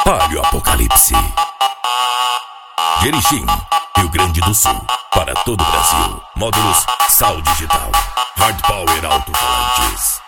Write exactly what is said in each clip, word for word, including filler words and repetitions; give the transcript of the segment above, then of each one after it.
Palio Apocalipse. Jerichim, Rio Grande do Sul, para todo o Brasil. Módulos Sal Digital, Hard Power Alto-Falantes.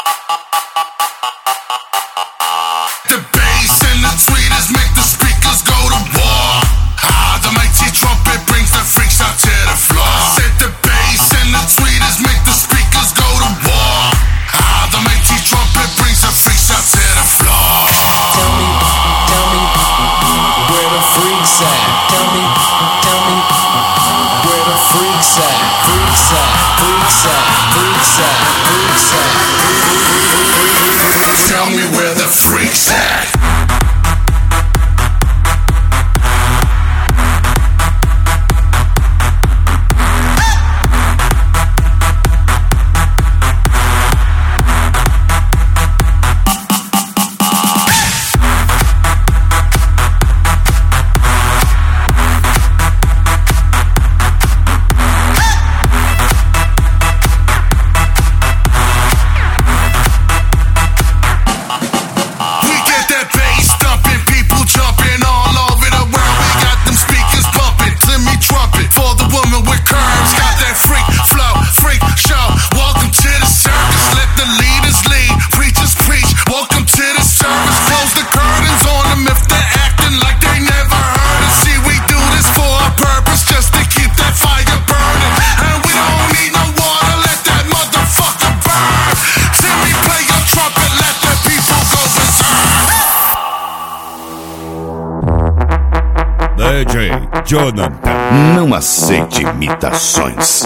The bass and the tweeters make the speakers go to war. Ah, the mighty trumpet brings the freaks out to the floor. Said the bass and the tweeters make the speakers go to war. Ah, the mighty trumpet brings the freaks out to the floor. Tell me, tell me, where the freaks at? Tell me, tell me, where the freaks at? Freaks at, freaks at, freaks at, freaks at. Tell me where the freaks at. D J Jonathan. Não aceite imitações.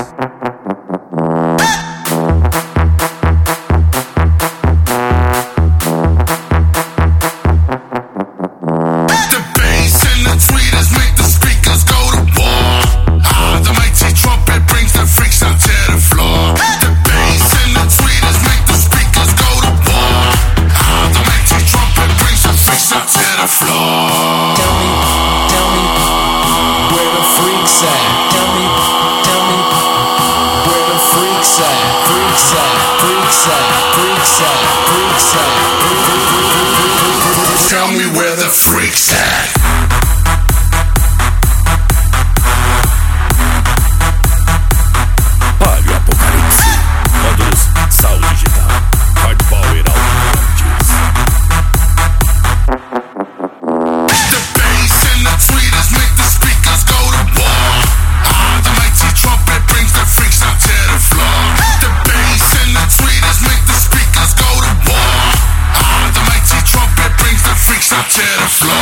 Tell me where the freaks at. Palio Apocalipse. Módulos Sal Digital, Hard Power Alto-Falantes. The bass and the tweeters make the speakers go to war. Ah, the mighty trumpet brings the freaks out to the floor. The bass and the tweeters make the speakers go to war. Ah, the mighty trumpet brings the freaks out to the floor.